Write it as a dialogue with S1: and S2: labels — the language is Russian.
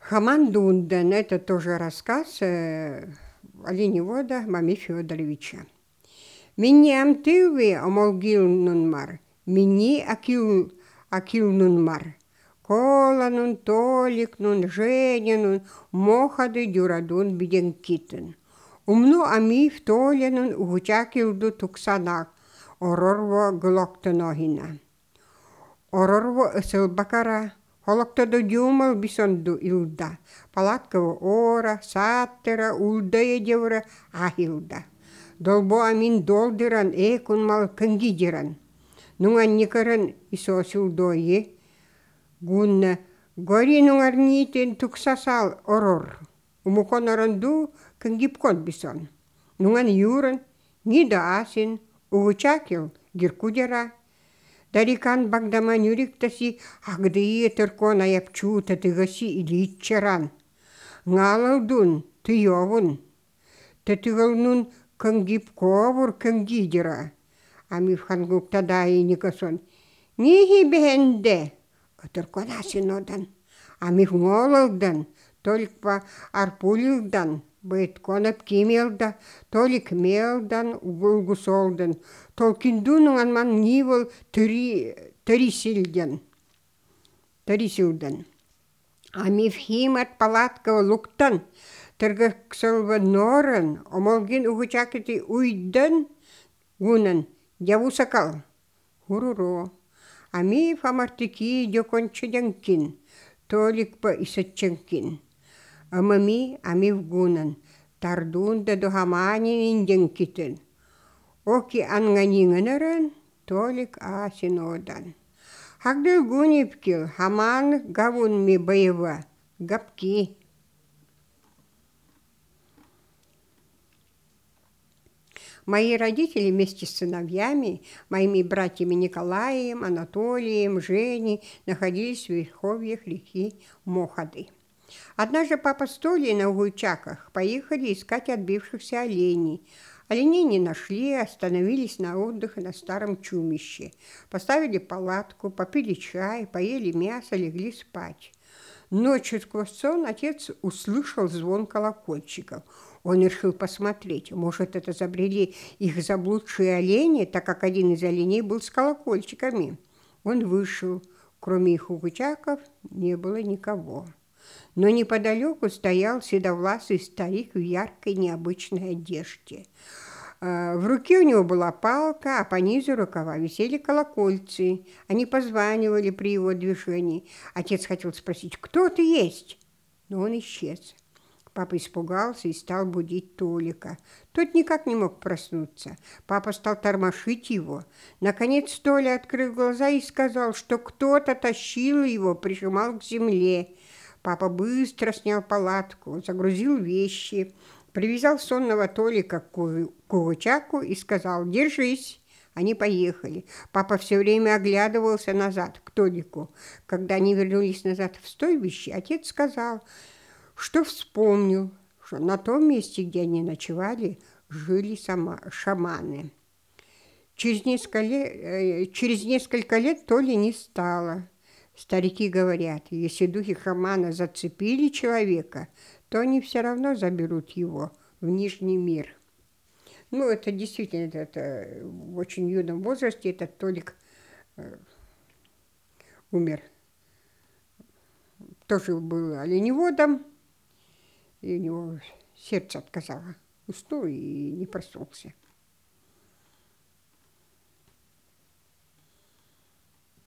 S1: Хаман Дунден– это тоже рассказ оленевода Мами Федоровича. Минни амтылви омолгилнунмар, минни акилнунмар. Коланун, толикнун, женинун, мохады дюрадун биден китен. Умну амив толенун угучакилду туксанак, орорво глоктонохина. Орорво ысылбакара, холоктоду дюмал бисонду илда, палаткова ора, саттера, улдая девра ахилда. Долбо амин долдыран, кунмал кынгидиран. Нуңан никаран исосилдойе, гунна, гори нуңарнитен туксасал орор. Умуконаранду кынгипкон бисон. Нуңан юран, нида асин, угучакил, гиркудера. Дарикан багдаман юриктаси агдые теркон аяпчу татыгаси илитчаран. Нгалалдун тыёвун. Татыгалнун кынгипковур кынгидера. Амифхан гуктадай никасон. Нихи бенде. Теркон асинодан. Амиф нголалдан. Только арпулилдан. Бытконап кимелда, толик мелдан, угулгусолдан, толкиндунун анман нивол тарисилдан. Амиф химат палаткава луктан, тыргаксылва норан, омолгин угучакити уйдан, гунан, явусакал, хуруро. Амиф амартики дёкончедянкин, толик па исатчанкин. Амами амивгунан, тардунда духамани инденкитен. Оки анганингенерен, толик асинодан. Хагдыл гунипкил, хаман гавун ми боева, гапки. Мои родители вместе с сыновьями, моими братьями Николаем, Анатолием, Женей, находились в верховьях реки Мохады. Однажды папа с Толей на Угуйчаках поехали искать отбившихся оленей. Оленей не нашли, остановились на отдых на старом чумище. Поставили палатку, попили чай, поели мясо, легли спать. Ночью сквозь сон отец услышал звон колокольчиков. Он решил посмотреть, может, это забрели их заблудшие олени, так как один из оленей был с колокольчиками. Он вышел. Кроме их угучаков не было никого. Но неподалеку стоял седовласый старик в яркой необычной одежде. В руке у него была палка, а по низу рукава висели колокольцы. Они позванивали при его движении. Отец хотел спросить, кто ты есть? Но он исчез. Папа испугался и стал будить Толика. Тот никак не мог проснуться. Папа стал тормошить его. Наконец Толя открыл глаза и сказал, что кто-то тащил его, прижимал к земле. Папа быстро снял палатку, загрузил вещи, привязал сонного Толика к Угучаку и сказал «Держись». Они поехали. Папа все время оглядывался назад к Толику. Когда они вернулись назад в стойбище, отец сказал, что вспомнил, что на том месте, где они ночевали, жили шаманы. Через несколько лет Толи не стало. Старики говорят, если духи шамана зацепили человека, то они все равно заберут его в Нижний мир. Ну, это действительно, это в очень юном возрасте этот Толик умер. Тоже был оленеводом, и у него сердце отказало. Уснул и не проснулся.